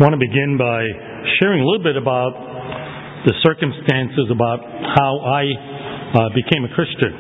want to begin by sharing a little bit about the circumstances about how I became a Christian.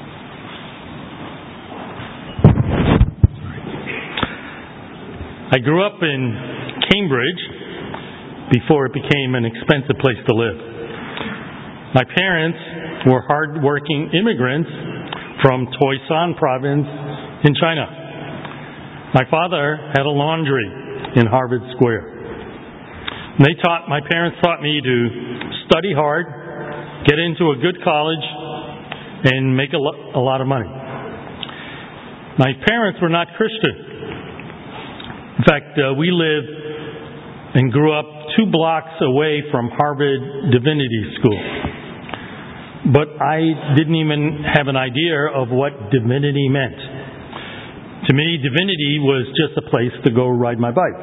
I grew up in Cambridge before it became an expensive place to live. My parents were hard-working immigrants from Toisan province in China. My father had a laundry in Harvard Square. My parents taught me to study hard, get into a good college, and make a lot of money. My parents were not Christian. In fact, we lived and grew up 2 blocks away from Harvard Divinity School. But I didn't even have an idea of what divinity meant. To me, divinity was just a place to go ride my bike.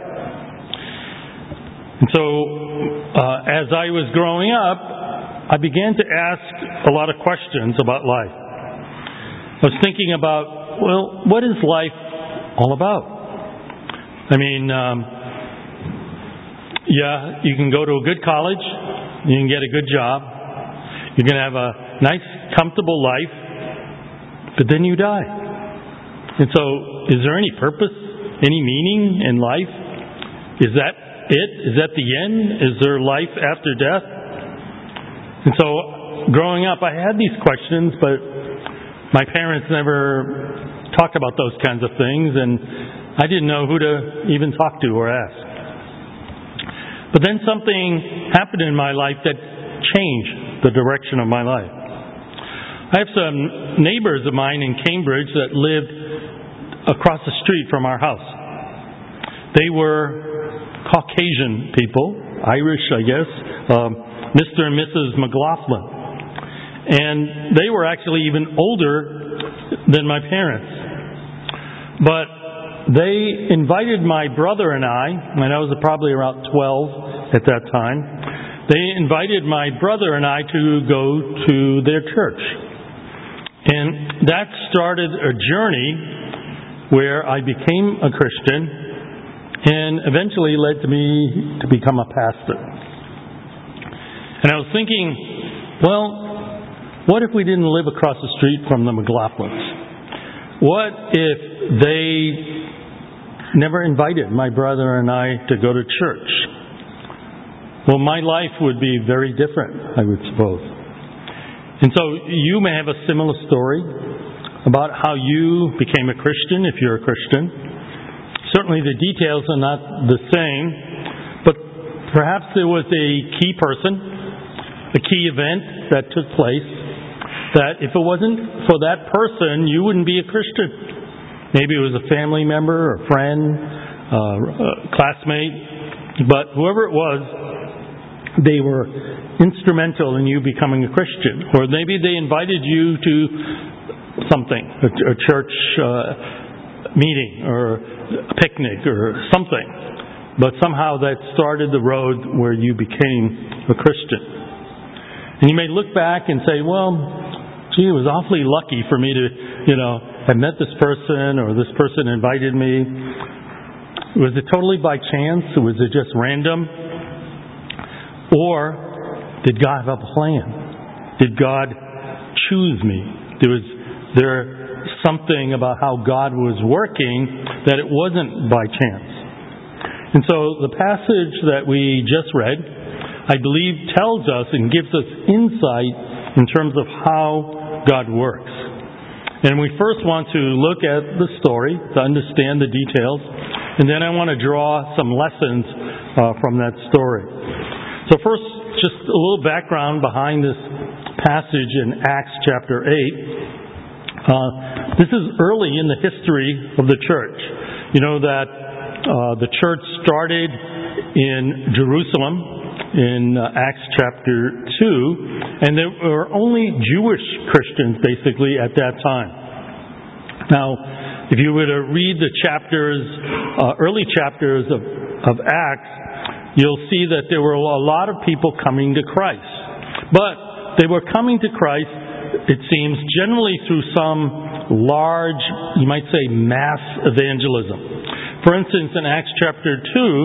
And so, as I was growing up, I began to ask a lot of questions about life. I was thinking about, well, what is life all about? I mean, you can go to a good college, you can get a good job, you can have a nice, comfortable life, but then you die. And so, is there any purpose, any meaning in life? Is that it? Is that the end? Is there life after death? And so, growing up, I had these questions, but my parents never talked about those kinds of things, and I didn't know who to even talk to or ask. But then something happened in my life that changed the direction of my life. I have some neighbors of mine in Cambridge that lived across the street from our house. They were Caucasian people, Irish, I guess, Mr. and Mrs. McLaughlin. And they were actually even older than my parents. But they invited my brother and I was probably around 12 at that time, they invited my brother and I to go to their church. And that started a journey where I became a Christian and eventually led to me to become a pastor. And I was thinking, well, what if we didn't live across the street from the McLaughlins? What if they never invited my brother and I to go to church? Well, my life would be very different, I would suppose. And so you may have a similar story about how you became a Christian, if you're a Christian. Certainly the details are not the same, but perhaps there was a key person, a key event that took place, that if it wasn't for that person, you wouldn't be a Christian. Maybe it was a family member, or friend, a classmate, but whoever it was, they were instrumental in you becoming a Christian. Or maybe they invited you to something, a church meeting or a picnic or something. But somehow that started the road where you became a Christian. And you may look back and say, well, gee, it was awfully lucky for me to, have met this person or this person invited me. Was it totally by chance? Was it just random? Or did God have a plan? Did God choose me? Was there something about how God was working that it wasn't by chance? And so the passage that we just read, I believe, tells us and gives us insight in terms of how God works. And we first want to look at the story to understand the details, and then I want to draw some lessons from that story. So first, just a little background behind this passage in Acts chapter 8. This is early in the history of the church. You know that the church started in Jerusalem in Acts chapter 2, and there were only Jewish Christians basically at that time. Now, if you were to read the chapters, early chapters of Acts, you'll see that there were a lot of people coming to Christ. But they were coming to Christ, it seems, generally through some large, you might say, mass evangelism. For instance, in Acts chapter 2,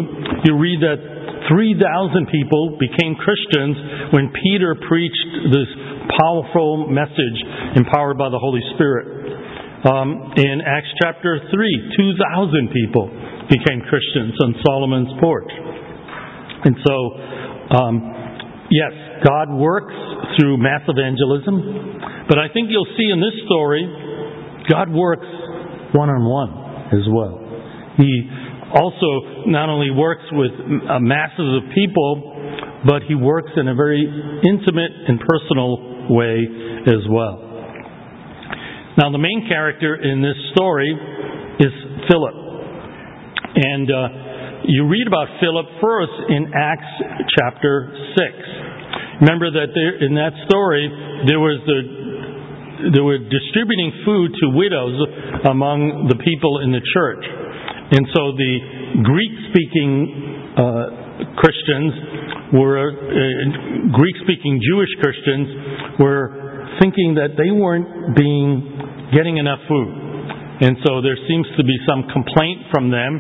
you read that 3,000 people became Christians when Peter preached this powerful message empowered by the Holy Spirit. In Acts chapter 3, 2,000 people became Christians on Solomon's porch. And so, yes, God works through mass evangelism, but I think you'll see in this story, God works one-on-one as well. He also not only works with masses of people, but He works in a very intimate and personal way as well. Now, the main character in this story is Philip. And you read about Philip first in Acts chapter 6. Remember that in that story, they were distributing food to widows among the people in the church. And so the Greek-speaking Christians Greek-speaking Jewish Christians were thinking that they weren't getting enough food. And so there seems to be some complaint from them.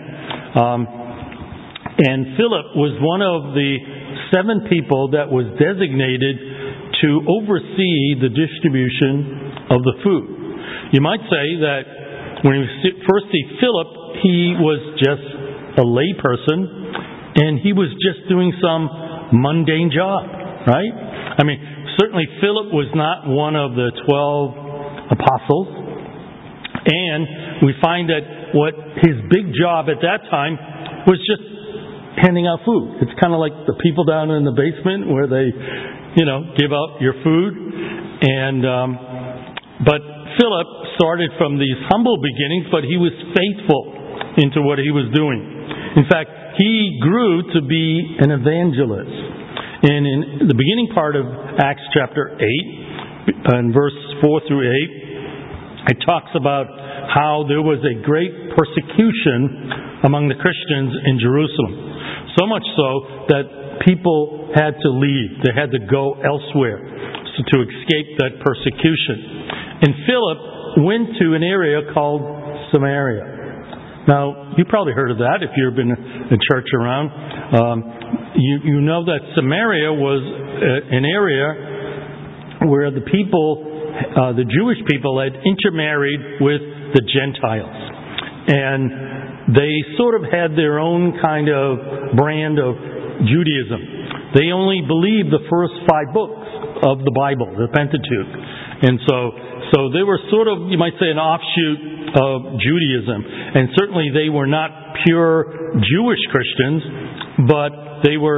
And Philip was one of the 7 people that was designated to oversee the distribution of the food. You might say that when you first see Philip, he was just a lay person, and he was just doing some mundane job, right? I mean, certainly Philip was not one of the 12 apostles, and we find that what his big job at that time was just handing out food. It's kind of like the people down in the basement where they, give out your food. And but Philip started from these humble beginnings, but he was faithful into what he was doing. In fact, he grew to be an evangelist. And in the beginning part of Acts chapter 8, and verse 4 through 8, it talks about how there was a great persecution among the Christians in Jerusalem. So much so that people had to leave. They had to go elsewhere to escape that persecution. And Philip went to an area called Samaria. Now, you probably heard of that if you've been in church around. You know that Samaria was an area where the Jewish people had intermarried with the Gentiles. And they sort of had their own kind of brand of Judaism. They only believed the first 5 books of the Bible, the Pentateuch. And so they were sort of, you might say, an offshoot of Judaism. And certainly they were not pure Jewish Christians, but they were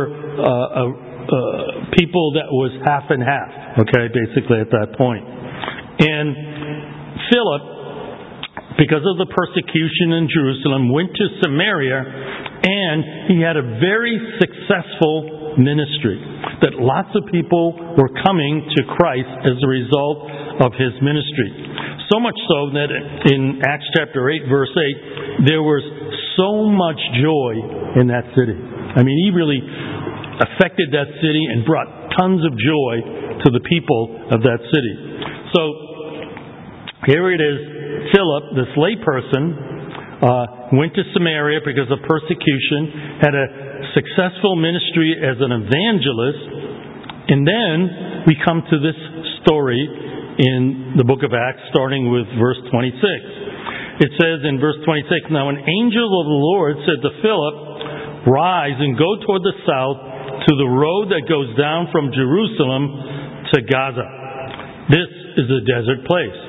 people that was half and half, basically at that point. And Philip, because of the persecution in Jerusalem, went to Samaria, and he had a very successful ministry. That lots of people were coming to Christ as a result of his ministry. So much so that in Acts chapter 8, verse 8, there was so much joy in that city. I mean, he really affected that city and brought tons of joy to the people of that city. So, here it is. Philip, this lay person, went to Samaria because of persecution, had a successful ministry as an evangelist, and then we come to this story in the book of Acts, starting with verse 26. It says in verse 26, "Now an angel of the Lord said to Philip, 'Rise and go toward the south to the road that goes down from Jerusalem to Gaza. This is a desert place.'"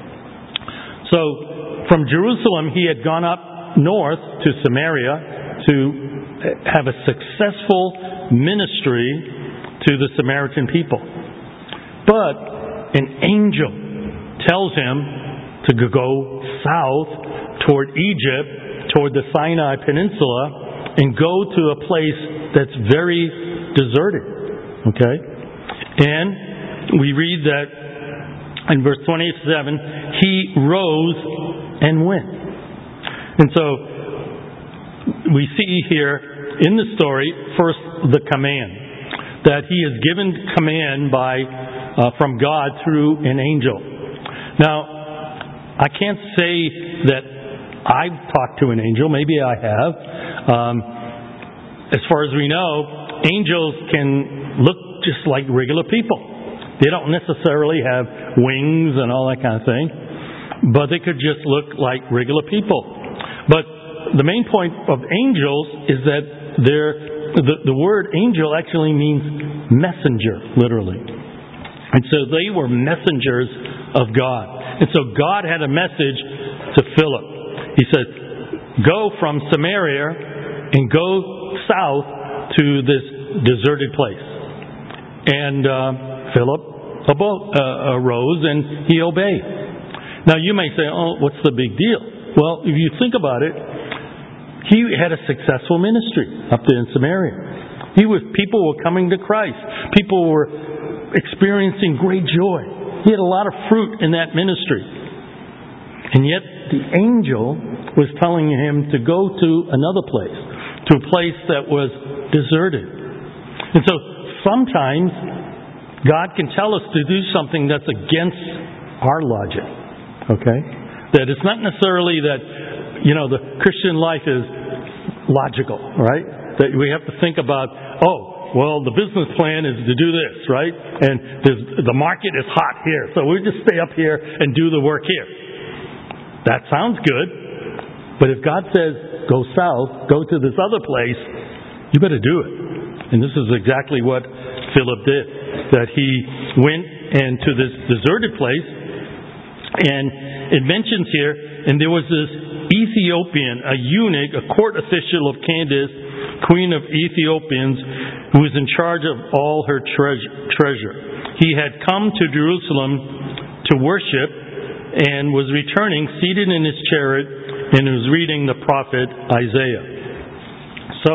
So, from Jerusalem, he had gone up north to Samaria to have a successful ministry to the Samaritan people. But an angel tells him to go south toward Egypt, toward the Sinai Peninsula, and go to a place that's very deserted. And we read that in verse 27, he rose and went. And so we see here in the story, first, the command. That he is given command from God through an angel. Now, I can't say that I've talked to an angel. Maybe I have. as far as we know, angels can look just like regular people. They don't necessarily have wings and all that kind of thing, but they could just look like regular people. But the main point of angels is that the word angel actually means messenger, literally. And so they were messengers of God. And so God had a message to Philip. He said, go from Samaria and go south to this deserted place. And Philip arose and he obeyed. Now you may say, oh, what's the big deal? Well, if you think about it, he had a successful ministry up there in Samaria. People were coming to Christ. People were experiencing great joy. He had a lot of fruit in that ministry. And yet the angel was telling him to go to another place, to a place that was deserted. And so sometimes God can tell us to do something that's against our logic. Okay? That it's not necessarily that, the Christian life is logical, right? That we have to think about, the business plan is to do this, right? And the market is hot here, so we'll just stay up here and do the work here. That sounds good, but if God says, go south, go to this other place, you better do it. And this is exactly what Philip did. That he went into this deserted place, and it mentions here, and there was this Ethiopian, a eunuch, a court official of Candace, queen of Ethiopians, who was in charge of all her treasure. He had come to Jerusalem to worship and was returning, seated in his chariot, and was reading the prophet Isaiah. So,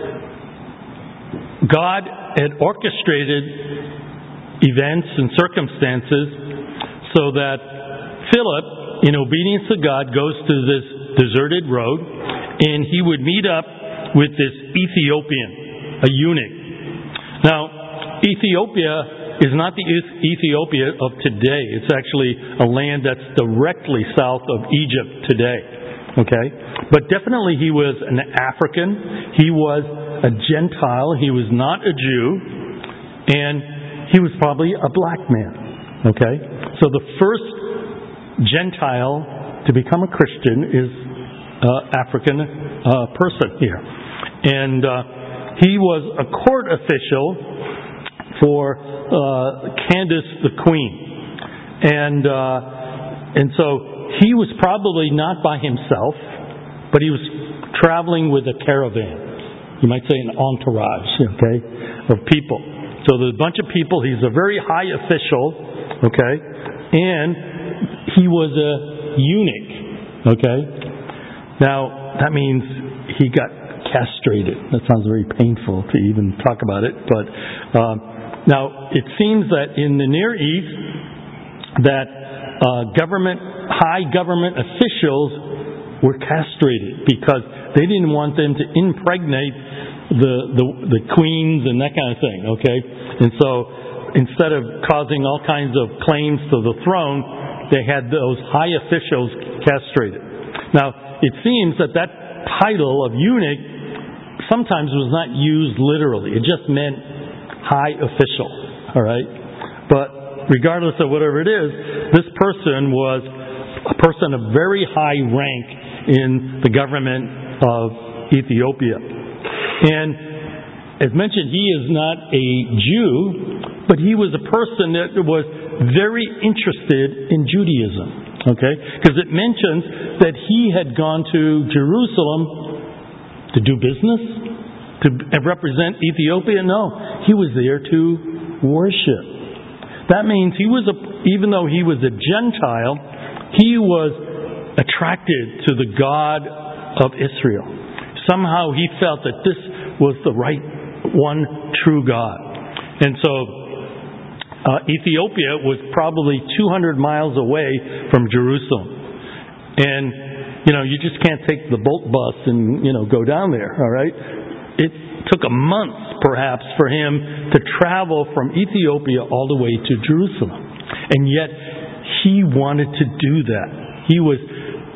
God had orchestrated events and circumstances so that Philip, in obedience to God, goes to this deserted road, and he would meet up with this Ethiopian, a eunuch. Now, Ethiopia is not the Ethiopia of today. It's actually a land that's directly south of Egypt today. Okay? But definitely he was an African. He was a Gentile. He was not a Jew. And he was probably a black man. Okay? So the first Gentile to become a Christian is African person here. And he was a court official for Candace the queen. And so he was probably not by himself, but he was traveling with a caravan. You might say an entourage, okay, of people. So there's a bunch of people. He's a very high official, okay, and he was a eunuch, okay. Now, that means he got castrated. That sounds very painful to even talk about it. But now, it seems that in the Near East, that high government officials were castrated because they didn't want them to impregnate the queens and that kind of thing. Okay, and so instead of causing all kinds of claims to the throne, they had those high officials castrated. Now, it seems that title of eunuch sometimes was not used literally. It just meant high official. All right? But regardless of whatever it is, this person was a person of very high rank in the government of Ethiopia. And as mentioned, he is not a Jew, but he was a person that was very interested in Judaism. Okay? Because it mentions that he had gone to Jerusalem to do business, to represent Ethiopia. No, he was there to worship. That means even though he was a Gentile, he was attracted to the God of Israel. Somehow he felt that this was the right one true God. And so Ethiopia was probably 200 miles away from Jerusalem. And, you just can't take the boat bus and, go down there, all right? It took a month, perhaps, for him to travel from Ethiopia all the way to Jerusalem. And yet, he wanted to do that. He was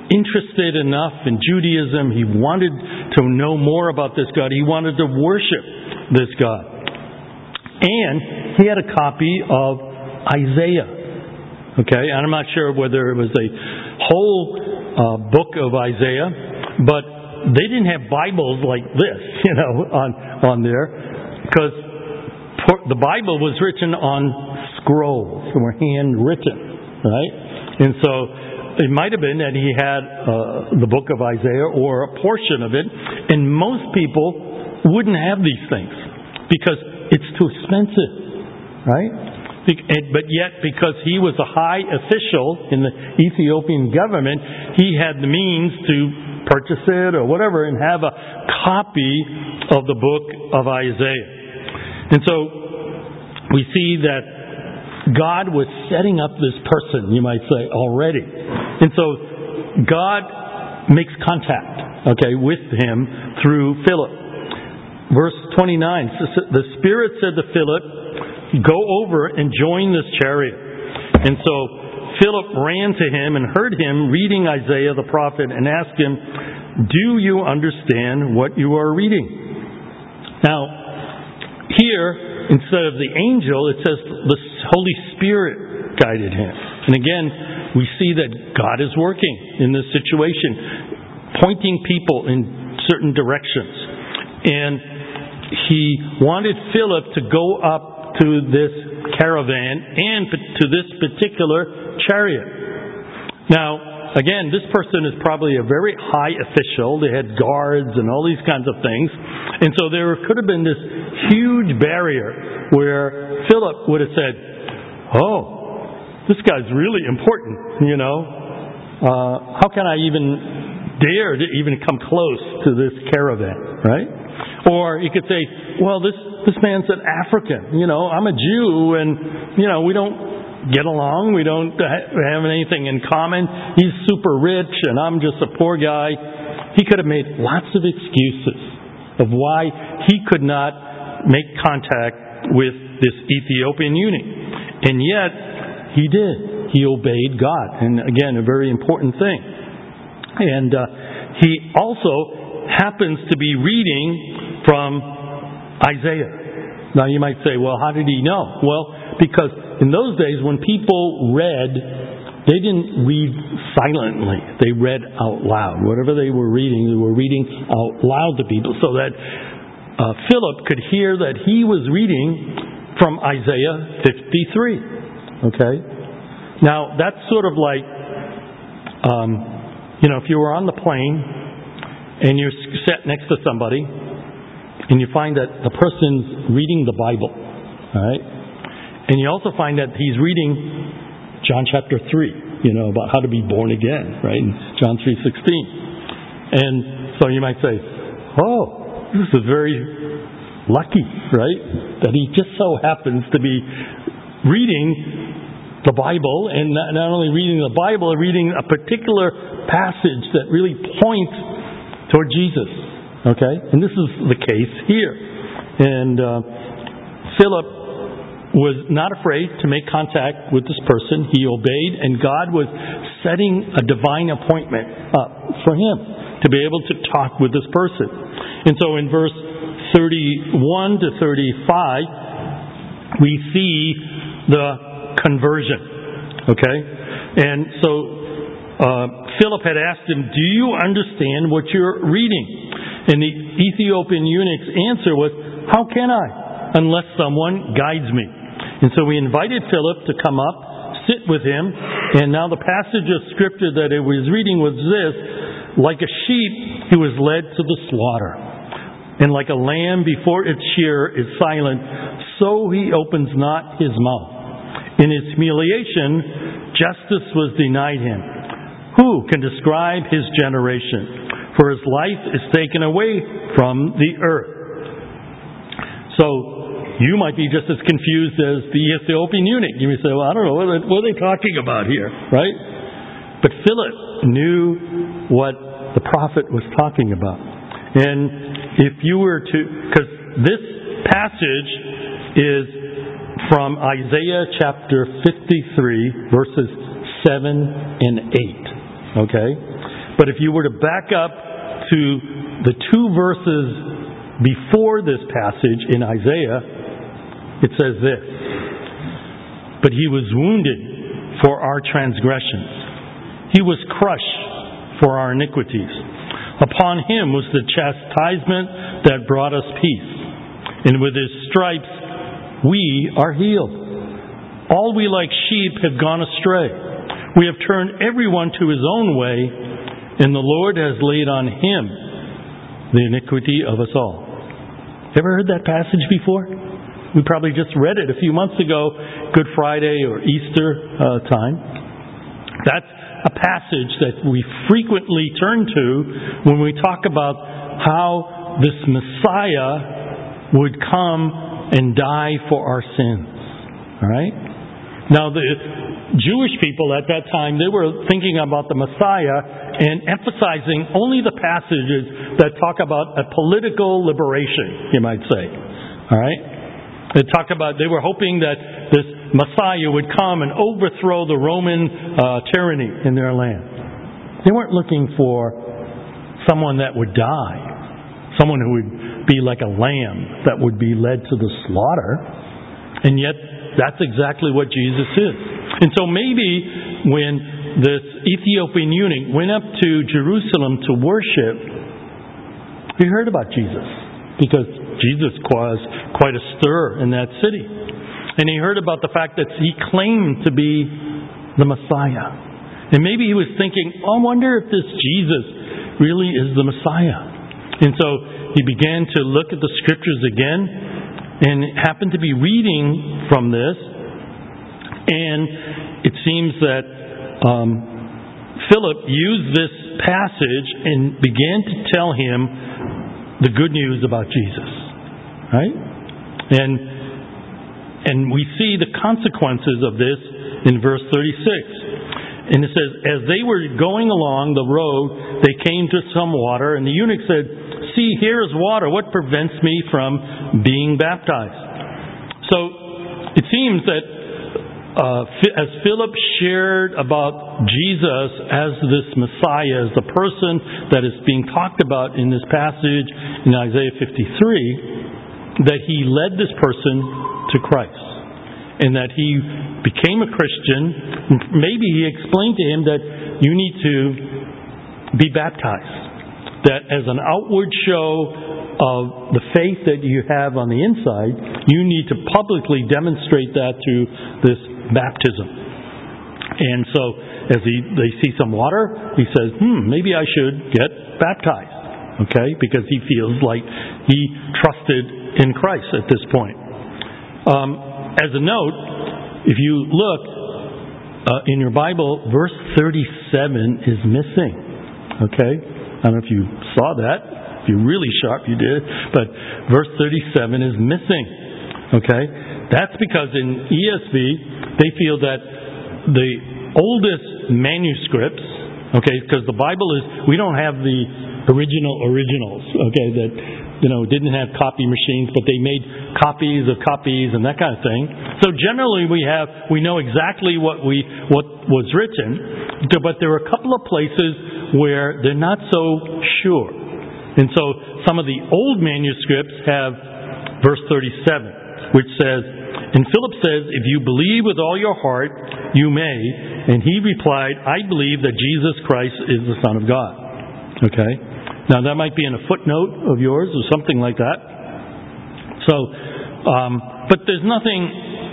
interested enough in Judaism. He wanted to know more about this God. He wanted to worship this God. And he had a copy of Isaiah. Okay, and I'm not sure whether it was a whole book of Isaiah, but they didn't have Bibles like this, on there, because the Bible was written on scrolls and were handwritten, right? And so it might have been that he had the book of Isaiah or a portion of it, and most people wouldn't have these things because it's too expensive, right? But yet, because he was a high official in the Ethiopian government, he had the means to purchase it or whatever and have a copy of the book of Isaiah. And so we see that God was setting up this person, you might say, already. And so God makes contact, with him through Philip. Verse 29, the Spirit said to Philip, "Go over and join this chariot." And so Philip ran to him and heard him reading Isaiah the prophet and asked him, "Do you understand what you are reading?" Now, here, instead of the angel, it says the Holy Spirit guided him. And again, we see that God is working in this situation, pointing people in certain directions. And he wanted Philip to go up to this caravan and to this particular chariot. Now, again, this person is probably a very high official. They had guards and all these kinds of things. And so there could have been this huge barrier where Philip would have said, "Oh, this guy's really important, How can I even dare to even come close to this caravan, right?" Or he could say, "Well, this man's an African. I'm a Jew, and, we don't get along. We don't have anything in common. He's super rich, and I'm just a poor guy." He could have made lots of excuses of why he could not make contact with this Ethiopian eunuch. And yet, he did. He obeyed God. And again, a very important thing. And he also happens to be reading from Isaiah. Now you might say, well, how did he know? Well, because in those days when people read, they didn't read silently. They read out loud. Whatever they were reading out loud to people, so that Philip could hear that he was reading from Isaiah 53. Okay? Now, that's sort of like, if you were on the plane and you're sat next to somebody and you find that the person's reading the Bible, all right? And you also find that he's reading John chapter 3, about how to be born again, right? In John 3:16. And so you might say, "Oh, this is very lucky, right? That he just so happens to be reading the Bible, and not only reading the Bible, reading a particular passage that really points toward Jesus." Okay? And this is the case here. And Philip was not afraid to make contact with this person. He obeyed, and God was setting a divine appointment up for him to be able to talk with this person. And so in verse 31 to 35, we see the conversion. Okay? And so Philip had asked him, "Do you understand what you're reading?" And the Ethiopian eunuch's answer was, "How can I, unless someone guides me?" And so we invited Philip to come up, sit with him, and now the passage of Scripture that he was reading was this: "Like a sheep, he was led to the slaughter, and like a lamb before its shearer is silent, so he opens not his mouth. In his humiliation, justice was denied him. Who can describe his generation? For his life is taken away from the earth." So, you might be just as confused as the Ethiopian eunuch. You may say, "Well, I don't know, what are they talking about here?" Right? But Philip knew what the prophet was talking about. And if you were to, because this passage is from Isaiah chapter 53, verses 7 and 8. Okay? But if you were to back up to the 2 verses before this passage in Isaiah, it says this: "But he was wounded for our transgressions. He was crushed for our iniquities. Upon him was the chastisement that brought us peace. And with his stripes we are healed. All we like sheep have gone astray. We have turned everyone to his own way, and the Lord has laid on him the iniquity of us all." Ever heard that passage before? We probably just read it a few months ago, Good Friday or Easter time. That's a passage that we frequently turn to when we talk about how this Messiah would come and die for our sins. All right? Now, the Jewish people at that time, they were thinking about the Messiah and emphasizing only the passages that talk about a political liberation, you might say. All right? They were hoping that this Messiah would come and overthrow the Roman tyranny in their land. They weren't looking for someone that would die, someone who would be like a lamb that would be led to the slaughter. And yet, that's exactly what Jesus is. And so maybe when this Ethiopian eunuch went up to Jerusalem to worship, he heard about Jesus, because Jesus caused quite a stir in that city. And he heard about the fact that he claimed to be the Messiah. And maybe he was thinking, I wonder if this Jesus really is the Messiah. And so he began to look at the scriptures again, and happened to be reading from this. And it seems that Philip used this passage and began to tell him the good news about Jesus. Right? And we see the consequences of this in verse 36. And it says, "As they were going along the road, they came to some water, and the eunuch said, 'See, here is water. What prevents me from being baptized?'" So it seems that as Philip shared about Jesus as this Messiah, as the person that is being talked about in this passage in Isaiah 53, that he led this person to Christ, and that he became a Christian. Maybe he explained to him that you need to be baptized, that as an outward show of the faith that you have on the inside, you need to publicly demonstrate that through this baptism. And so as they see some water, he says, maybe I should get baptized. Okay? Because he feels like he trusted in Christ at this point. As a note, if you look in your Bible, verse 37 is missing. Okay? I don't know if you saw that. If you're really sharp, you did. But verse 37 is missing. Okay? That's because in ESV, they feel that the oldest manuscripts, okay, because the Bible is, we don't have the originals, okay, that, didn't have copy machines, but they made copies of copies and that kind of thing. So generally we know exactly what was written, but there are a couple of places where they're not so sure. And so some of the old manuscripts have verse 37, which says, "And Philip says, 'If you believe with all your heart, you may.' And he replied, 'I believe that Jesus Christ is the Son of God.'" Okay? Now that might be in a footnote of yours or something like that. So, but there's nothing,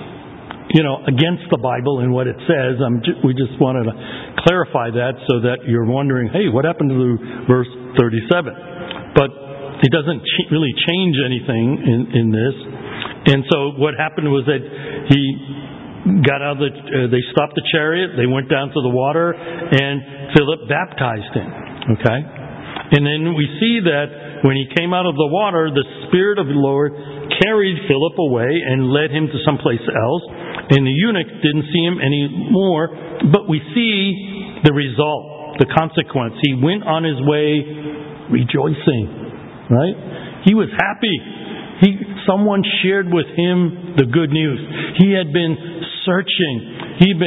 against the Bible and what it says. We just wanted to clarify that so that you're wondering, hey, what happened to verse 37? But it doesn't really change anything in this. And so what happened was that he got out of they stopped the chariot, they went down to the water, and Philip baptized him. Okay? And then we see that when he came out of the water, the Spirit of the Lord carried Philip away and led him to someplace else. And the eunuch didn't see him anymore, but we see the result, the consequence. He went on his way rejoicing, right? He was happy. Someone shared with him the good news. He had been searching. He'd been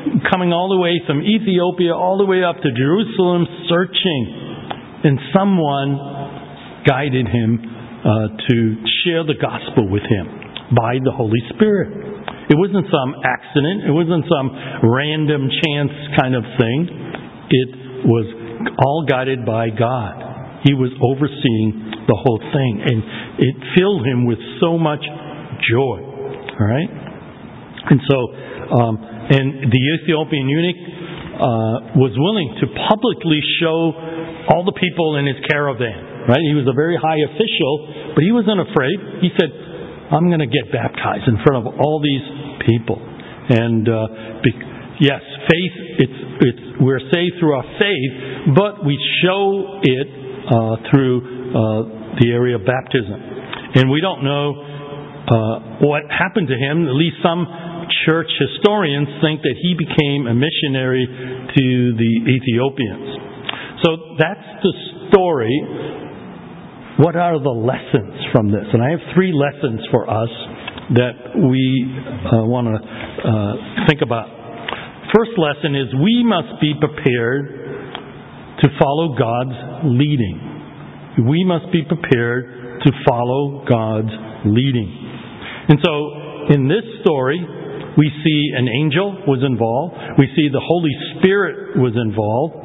coming all the way from Ethiopia all the way up to Jerusalem searching. And someone guided him to share the gospel with him by the Holy Spirit. It wasn't some accident. It wasn't some random chance kind of thing. It was all guided by God. He was overseeing the whole thing, and it filled him with so much joy. All right? And so, and the Ethiopian eunuch was willing to publicly show all the people in his caravan. Right? He was a very high official, but he wasn't afraid. He said, I'm going to get baptized in front of all these people. And yes, faith, we're saved through our faith, but we show it through the area of baptism. And we don't know what happened to him. At least some church historians think that he became a missionary to the Ethiopians. So that's the story. What are the lessons from this? And I have 3 lessons for us that we want to think about. First lesson is we must be prepared to follow God's leading. We must be prepared to follow God's leading. And so in this story, we see an angel was involved. We see the Holy Spirit was involved.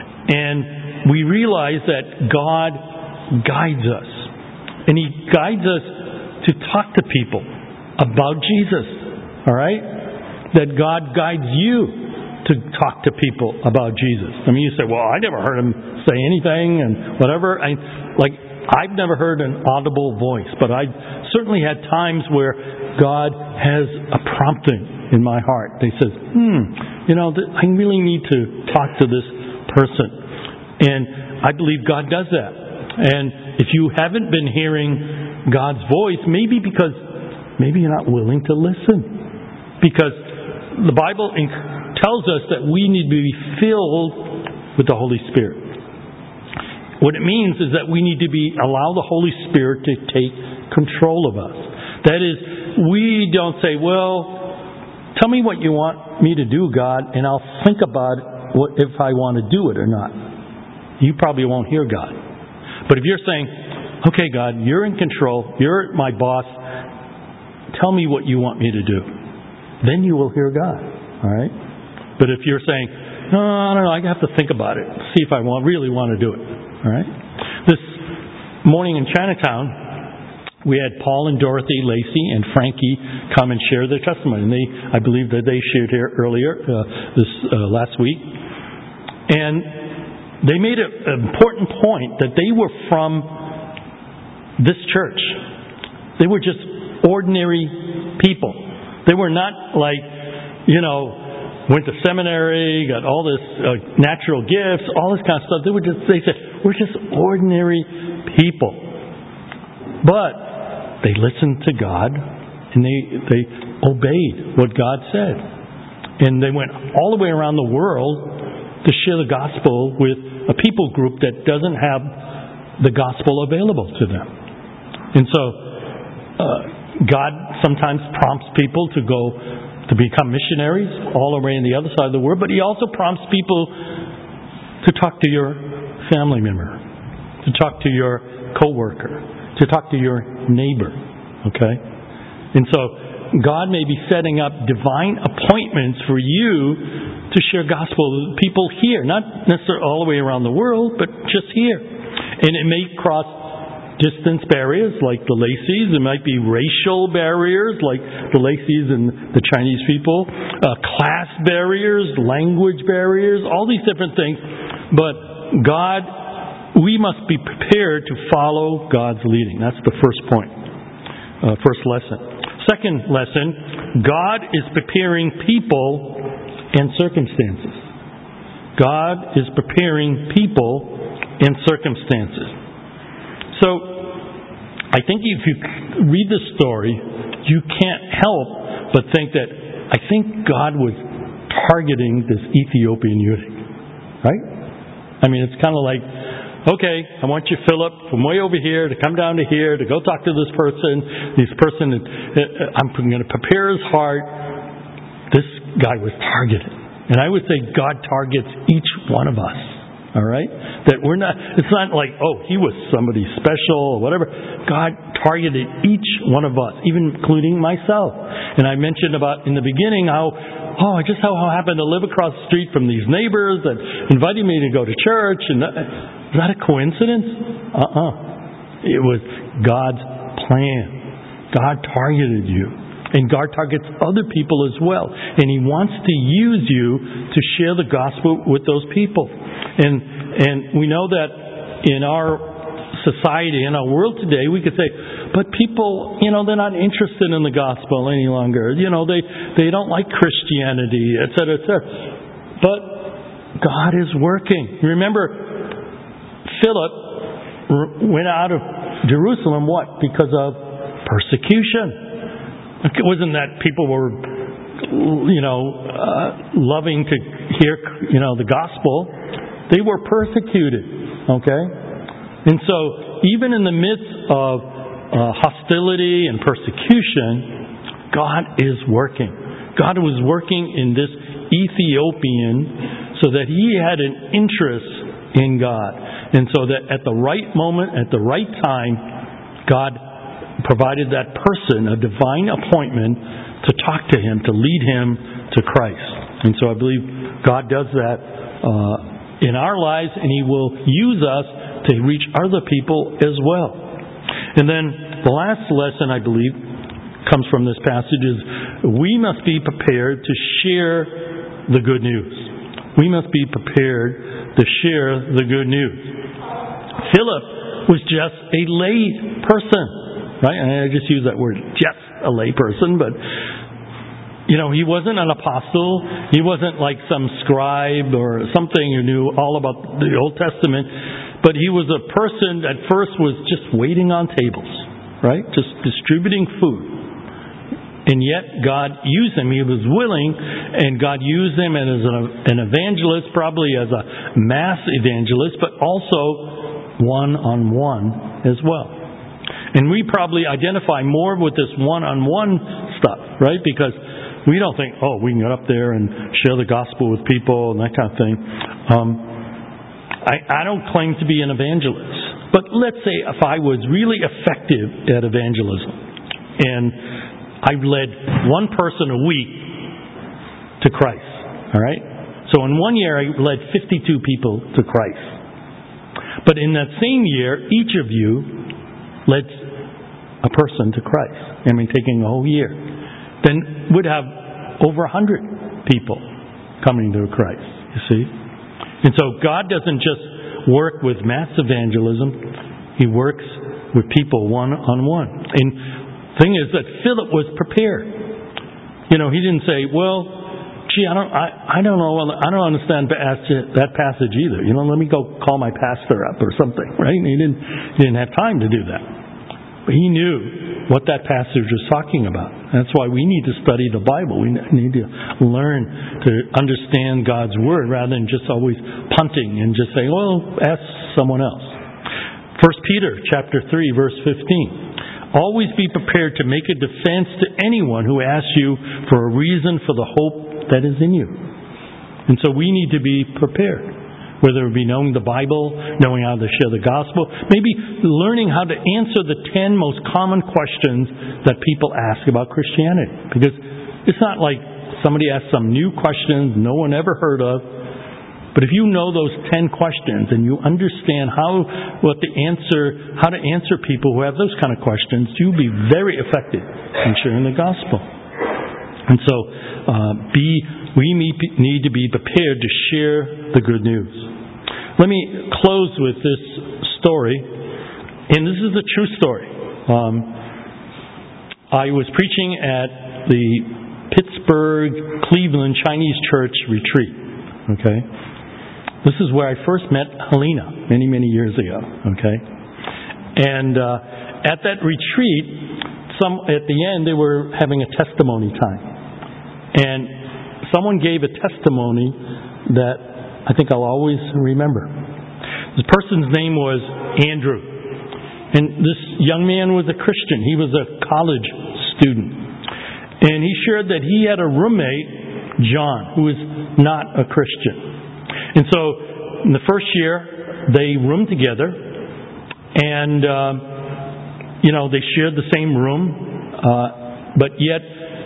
And we realize that God guides us. And He guides us to talk to people about Jesus. All right? That God guides you to talk to people about Jesus. I mean, you say, well, I never heard Him say anything and whatever. I've never heard an audible voice, but I certainly had times where God has a prompting in my heart. He says, I really need to talk to this person. And I believe God does that. And if you haven't been hearing God's voice, maybe you're not willing to listen. Because the Bible tells us that we need to be filled with the Holy Spirit. What it means is that we need to allow the Holy Spirit to take control of us. That is, we don't say, well, tell me what you want me to do, God, and I'll think about if I want to do it or not. You probably won't hear God. But if you're saying, okay, God, you're in control, you're my boss, tell me what you want me to do, then you will hear God. All right? But if you're saying, no, I don't know, I have to think about it, see if I really want to do it. All right? This morning in Chinatown, we had Paul and Dorothy Lacey and Frankie come and share their testimony. And I believe that they shared here earlier this last week. And they made an important point that they were from this church. They were just ordinary people. They were not like, went to seminary, got all this natural gifts, all this kind of stuff. They said, we're just ordinary people. But they listened to God and they obeyed what God said. And they went all the way around the world to share the gospel with a people group that doesn't have the gospel available to them. And so God sometimes prompts people to become missionaries all around the other side of the world, but He also prompts people to talk to your family member, to talk to your coworker, to talk to your neighbor. Okay? And so God may be setting up divine appointments for you to share gospel with people here, not necessarily all the way around the world, but just here. And it may cross distance barriers like the Lacey's. It might be racial barriers like the Lacey's and the Chinese people, class barriers, language barriers, all these different things. But we must be prepared to follow God's leading. That's the first point, first lesson. Second lesson, God is preparing people and circumstances. God is preparing people and circumstances. So, I think if you read the story, you can't help but think that I think God was targeting this Ethiopian eunuch. Right? I mean, it's kind of like, okay, I want you, Philip, from way over here to come down to here to go talk to this person. I'm going to prepare his heart. This guy was targeted. And I would say God targets each one of us. All right? That we're not, it's not like, oh, he was somebody special or whatever. God targeted each one of us, even including myself. And I mentioned about in the beginning how I happened to live across the street from these neighbors that invited me to go to church. And is that a coincidence? It was God's plan. God targeted you. And God targets other people as well. And He wants to use you to share the gospel with those people. And we know that in our society, in our world today, we could say, but people, they're not interested in the gospel any longer. They don't like Christianity, et cetera, et cetera. But God is working. Remember, Philip went out of Jerusalem, what? Because of persecution. It wasn't that people were, loving to hear, the gospel. They were persecuted, okay? And so, even in the midst of hostility and persecution, God is working. God was working in this Ethiopian so that he had an interest in God. And so that at the right moment, at the right time, God provided that person a divine appointment to talk to him, to lead him to Christ. And so I believe God does that in our lives, and He will use us to reach other people as well. And then the last lesson, I believe, comes from this passage is we must be prepared to share the good news. We must be prepared to share the good news. Philip was just a lay person, right? And I just use that word, just a lay person, but he wasn't an apostle. He wasn't like some scribe or something who knew all about the Old Testament. But he was a person that first was just waiting on tables, right? Just distributing food. And yet God used him. He was willing, and God used him as an evangelist, probably as a mass evangelist, but also one-on-one as well. And we probably identify more with this one-on-one stuff, right? Because we don't think, we can get up there and share the gospel with people and that kind of thing. I don't claim to be an evangelist. But let's say if I was really effective at evangelism and I led one person a week to Christ. All right? So in 1 year I led 52 people to Christ. But in that same year, each of you led a person to Christ. Taking a whole year. Then would have over 100 people coming to Christ, you see. And so God doesn't just work with mass evangelism. He works with people one-on-one. And the thing is that Philip was prepared. He didn't say, I don't know, I don't understand that passage either. Let me go call my pastor up or something, right? And he didn't have time to do that. But he knew what that passage was talking about. That's why we need to study the Bible. We need to learn to understand God's Word rather than just always punting and just saying, ask someone else. 1 Peter chapter 3, verse 15. Always be prepared to make a defense to anyone who asks you for a reason for the hope that is in you. And so we need to be prepared. Whether it be knowing the Bible, knowing how to share the gospel, maybe learning how to answer the 10 most common questions that people ask about Christianity. Because it's not like somebody asks some new questions no one ever heard of. But if you know those 10 questions and you understand how to answer people who have those kind of questions, you'll be very effective in sharing the gospel. And so we need to be prepared to share the good news. Let me close with this story, and this is a true story. I was preaching at the Pittsburgh Cleveland Chinese Church retreat. Okay, this is where I first met Helena many years ago. Okay, and at that retreat, at the end they were having a testimony time, and someone gave a testimony that I think I'll always remember. This person's name was Andrew. And this young man was a Christian. He was a college student. And he shared that he had a roommate John, who is not a Christian. And so, in the first year, they roomed together, and, they shared the same room, but yet,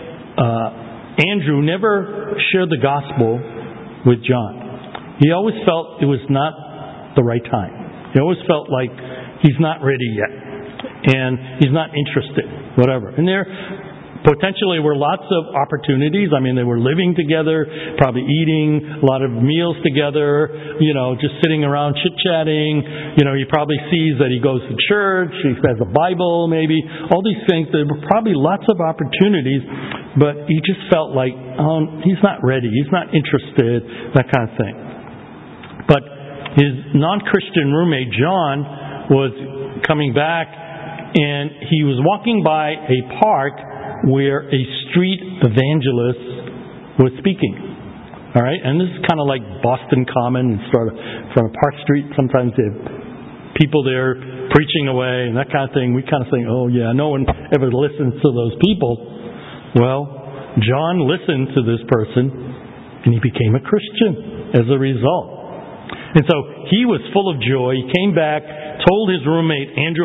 Andrew never shared the gospel with John. He always felt it was not the right time. He always felt like he's not ready yet, and he's not interested, whatever. And there potentially were lots of opportunities. I mean, they were living together, probably eating a lot of meals together, just sitting around chit-chatting. He probably sees that he goes to church, he has a Bible maybe, all these things. There were probably lots of opportunities, but he just felt like, he's not ready, he's not interested, that kind of thing. But his non-Christian roommate, John, was coming back, and he was walking by a park where a street evangelist was speaking. All right? And this is kind of like Boston Common, and sort of from a Park Street. Sometimes they have people there preaching away and that kind of thing. We kind of think, oh yeah, no one ever listens to those people. Well, John listened to this person, and he became a Christian as a result. And so he was full of joy. He came back, told his roommate, Andrew,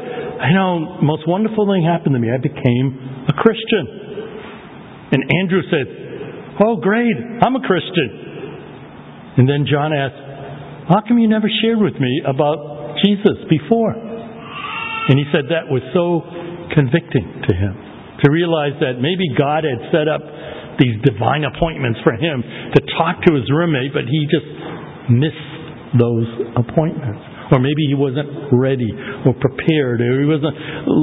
most wonderful thing happened to me. I became a Christian. And Andrew said, oh, great, I'm a Christian. And then John asked, how come you never shared with me about Jesus before? And he said that was so convicting to him, to realize that maybe God had set up these divine appointments for him to talk to his roommate, but he just missed those appointments. Or maybe he wasn't ready or prepared, or he wasn't,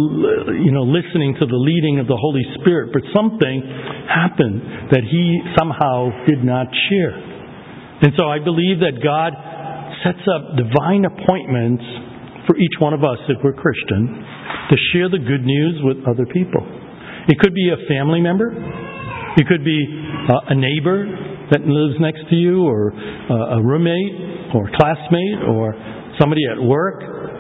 listening to the leading of the Holy Spirit. But something happened that he somehow did not share. And so I believe that God sets up divine appointments for each one of us, if we're Christian, to share the good news with other people. It could be a family member. It could be a neighbor that lives next to you, or a roommate, or classmate, or somebody at work.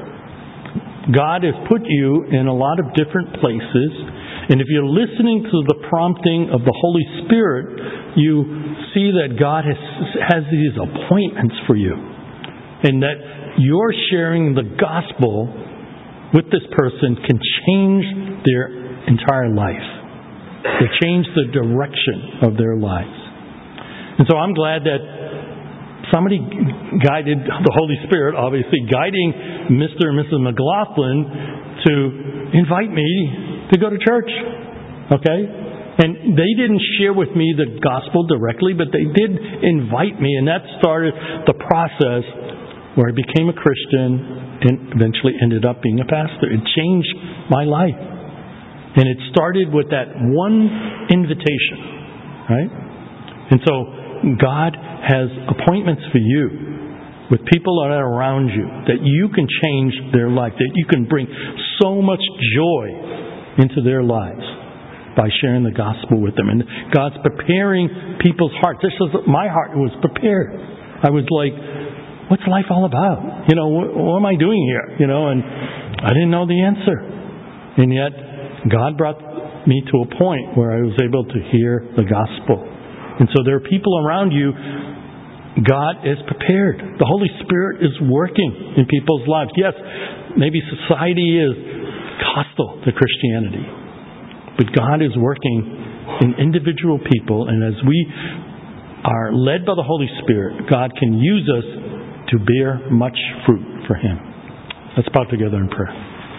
God has put you in a lot of different places, and if you're listening to the prompting of the Holy Spirit, you see that God has these appointments for you, and that your sharing the gospel with this person can change their entire life. They change the direction of their lives. And so I'm glad that somebody guided, the Holy Spirit obviously, guiding Mr. and Mrs. McLaughlin to invite me to go to church. Okay? And they didn't share with me the gospel directly, but they did invite me, and that started the process where I became a Christian and eventually ended up being a pastor. It changed my life. And it started with that one invitation. Right? And so God has appointments for you with people that are around you, that you can change their life, that you can bring so much joy into their lives by sharing the gospel with them. And God's preparing people's hearts. This was, my heart was prepared. I was like, what's life all about? What am I doing here? And I didn't know the answer. And yet, God brought me to a point where I was able to hear the gospel. And so there are people around you. God is prepared. The Holy Spirit is working in people's lives. Yes, maybe society is hostile to Christianity, but God is working in individual people, and as we are led by the Holy Spirit, God can use us to bear much fruit for Him. Let's bow together in prayer.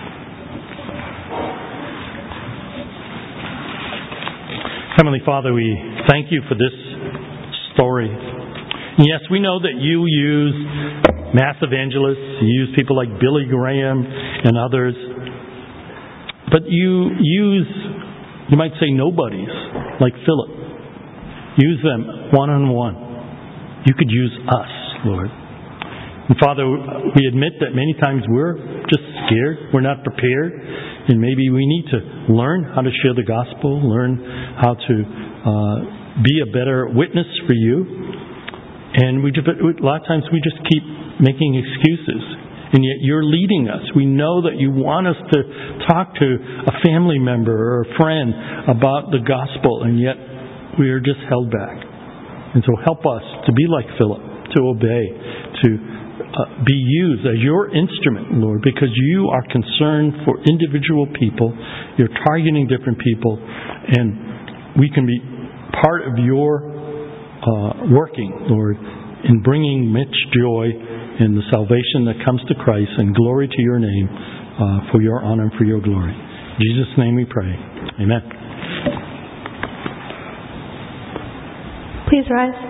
Heavenly Father, we thank You for this story. Yes, we know that You use mass evangelists, You use people like Billy Graham and others, but You use, you might say, nobodies like Philip. Use them one-on-one. You could use us, Lord. And Father, we admit that many times we're just scared, we're not prepared, and maybe we need to learn how to share the gospel, learn how to be a better witness for You. And a lot of times we just keep making excuses. And yet You're leading us. We know that You want us to talk to a family member or a friend about the gospel, and yet we are just held back. And so help us to be like Philip, to obey, to be used as your instrument, Lord, because you are concerned for individual people. You're targeting different people, and we can be part of your working, Lord, in bringing much joy in the salvation that comes to Christ, and glory to your name for your honor and for your glory. In Jesus' name we pray. Amen. Please rise.